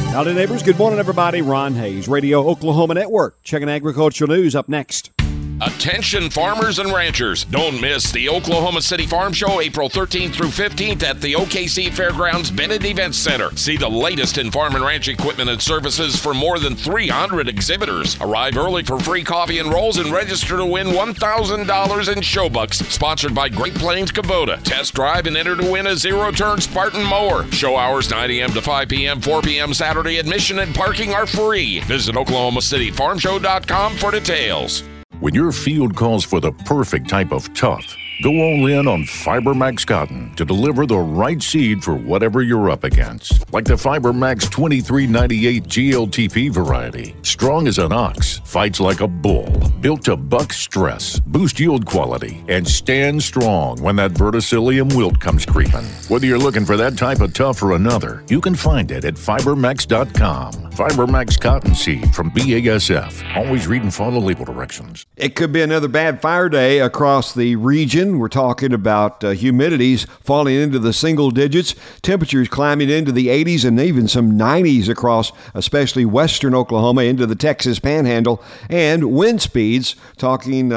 Howdy, neighbors. Good morning, everybody. Ron Hayes, Radio Oklahoma Network. Checking agricultural news up next. Attention farmers and ranchers. Don't miss the Oklahoma City Farm Show April 13th through 15th at the OKC Fairgrounds Bennett Events Center. See the latest in farm and ranch equipment and services for more than 300 exhibitors. Arrive early for free coffee and rolls and register to win $1,000 in showbucks. Sponsored by Great Plains Kubota. Test drive and enter to win a zero-turn Spartan mower. Show hours 9 a.m. to 5 p.m., 4 p.m. Saturday. Admission and parking are free. Visit OklahomaCityFarmShow.com for details. When your field calls for the perfect type of tough, go all in on FiberMax Cotton to deliver the right seed for whatever you're up against. Like the FiberMax 2398 GLTP variety. Strong as an ox, fights like a bull. Built to buck stress, boost yield quality, and stand strong when that verticillium wilt comes creeping. Whether you're looking for that type of tough or another, you can find it at FiberMax.com. FiberMax Cotton Seed from BASF. Always read and follow label directions. It could be another bad fire day across the region. We're talking about humidities falling into the single digits, temperatures climbing into the 80s and even some 90s across especially western Oklahoma into the Texas Panhandle, and wind speeds talking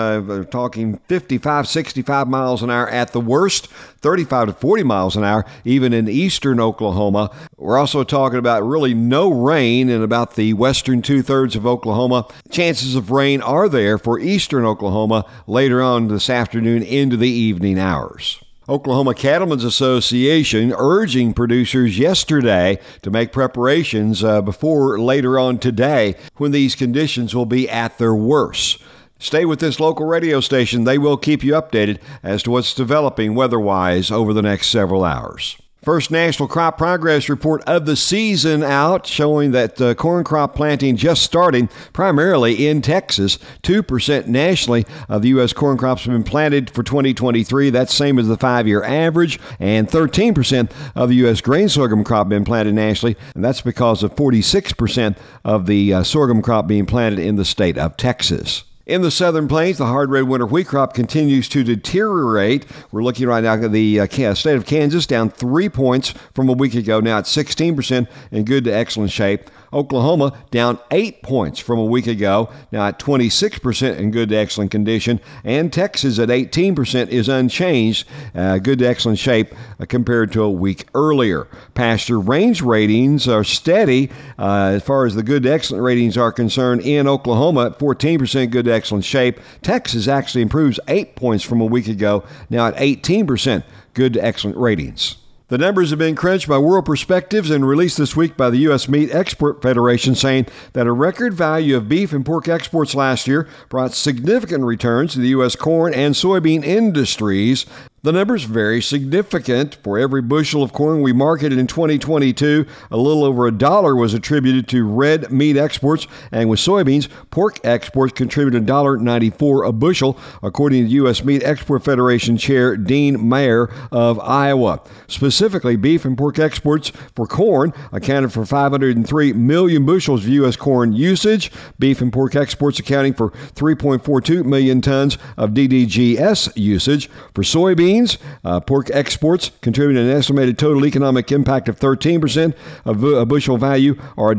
55, 65 miles an hour at the worst, 35 to 40 miles an hour even in eastern Oklahoma. We're also talking about really no rain in about the western two-thirds of Oklahoma. Chances of rain are there for eastern Oklahoma later on this afternoon into the evening hours. Oklahoma Cattlemen's Association urging producers yesterday to make preparations before later on today when these conditions will be at their worst. Stay with this local radio station. They will keep you updated as to what's developing weather-wise over the next several hours. First National Crop Progress Report of the season out, showing that corn crop planting just starting primarily in Texas. 2% nationally of the U.S. corn crops have been planted for 2023. That's same as the 5-year average. And 13% of the U.S. grain sorghum crop been planted nationally. And that's because of 46% of the sorghum crop being planted in the state of Texas. In the Southern Plains, the hard red winter wheat crop continues to deteriorate. We're looking right now at the state of Kansas, down 3 points from a week ago. Now it's 16% in good to excellent shape. Oklahoma down 8 points from a week ago, now at 26% in good to excellent condition. And Texas at 18% is unchanged, good to excellent shape compared to a week earlier. Pasture range ratings are steady as far as the good to excellent ratings are concerned in Oklahoma at 14% good to excellent shape. Texas actually improves 8 points from a week ago, now at 18% good to excellent ratings. The numbers have been crunched by World Perspectives and released this week by the U.S. Meat Export Federation, saying that a record value of beef and pork exports last year brought significant returns to the U.S. corn and soybean industries. The number's very significant. For every bushel of corn we marketed in 2022, a little over $1 was attributed to red meat exports, and with soybeans, pork exports contributed $1.94 a bushel, according to U.S. Meat Export Federation Chair Dean Mayer of Iowa. Specifically, beef and pork exports for corn accounted for 503 million bushels of U.S. corn usage, beef and pork exports accounting for 3.42 million tons of DDGS usage. For soybeans, pork exports contributed an estimated total economic impact of 13% of a bushel value, or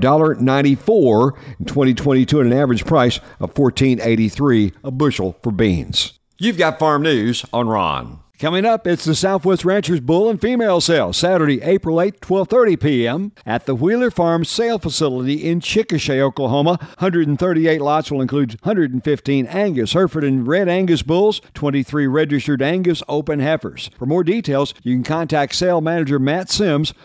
$1.94 in 2022, at an average price of $14.83 a bushel for beans. You've got farm news on Ron. Coming up, it's the Southwest Ranchers Bull and Female Sale, Saturday, April 8, 12:30 p.m. at the Wheeler Farm Sale Facility in Chickasha, Oklahoma. 138 lots will include 115 Angus, Hereford, and Red Angus bulls, 23 registered Angus open heifers. For more details, you can contact Sale Manager Matt Sims,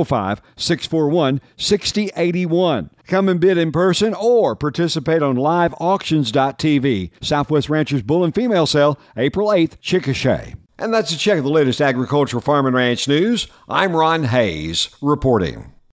405-641-6081. Come and bid in person or participate on liveauctions.tv. Southwest Ranchers Bull and Female Sale, April 8th, Chickasha. And that's a check of the latest agricultural farm and ranch news. I'm Ron Hayes reporting.